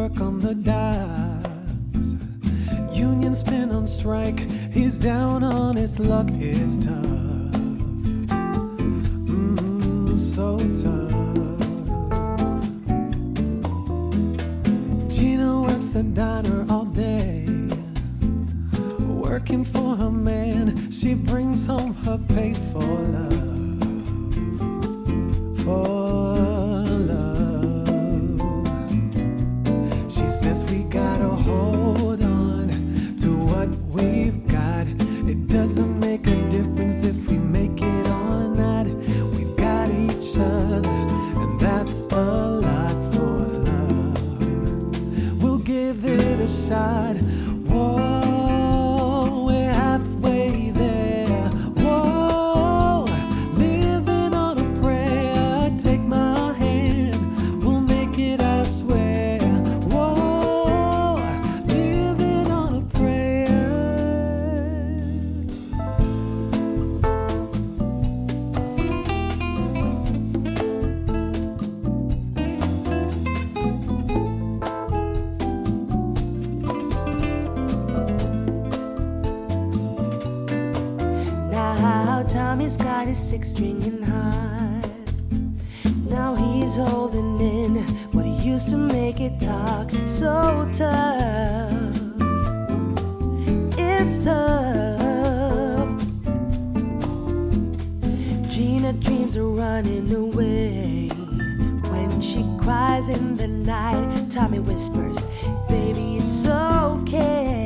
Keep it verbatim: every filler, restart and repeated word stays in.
work on the docks. Union's been on strike, he's down on his luck, it's tough. Mm, so tough. Gina works the diner all day, working for her man. She brings home her pay for love, for love. She says we gotta hold on to what we've got. It doesn't make a difference if we make it or not. We've got each other, and that's a lot for love. We'll give it a shot. Whoa, we're halfway there. Whoa, living on a prayer. Take my hand, we'll make it, I swear. Whoa, living on a prayer. Now Tommy's got his six-stringing heart. Now he's holding in what he used to make it talk so tough. It's tough. Gina dreams of running away. When she cries in the night, Tommy whispers, baby, it's okay.